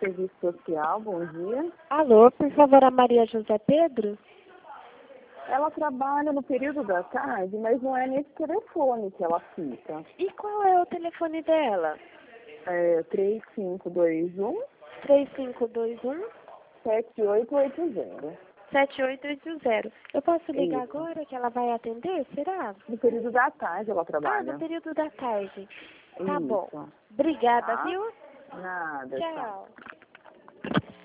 Serviço Social, bom dia. Alô, por favor, a Maria José Pedro? Ela trabalha no período da tarde, mas não é nesse telefone que ela fica. E qual é o telefone dela? É 3521 3521 7880. 7880. Eu posso ligar Isso. agora que ela vai atender, será? No período da tarde ela Ah, trabalha. no período da tarde. Tá Isso. bom. Obrigada, Tá? viu? Nada, tchau. Tchau.